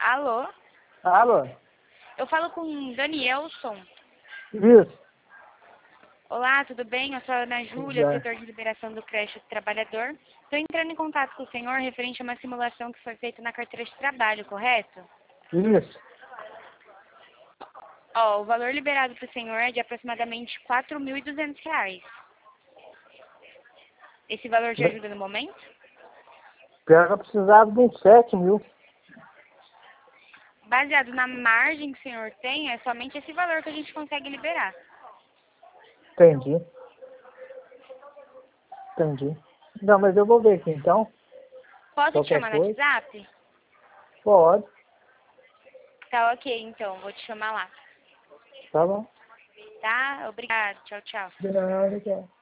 Alô? Alô? Eu falo com o Danielson. Isso. Olá, tudo bem? Eu sou a Ana Júlia, Já. setor de liberação do creche do trabalhador. Estou entrando em contato com o senhor referente a uma simulação que foi feita na carteira de trabalho, correto? Isso. Ó, o valor liberado para o senhor é de aproximadamente R$ 4.200. Esse valor te ajuda no momento? Pior que eu precisava de uns 7 mil. Baseado na margem que o senhor tem, é somente esse valor que a gente consegue liberar. Entendi. Entendi. Não, mas eu vou ver aqui então. Posso te Qualquer chamar no coisa. WhatsApp? Pode. Tá ok, então. Vou te chamar lá. Tá bom. Tá? Obrigada. Tchau, tchau. De nada, tchau.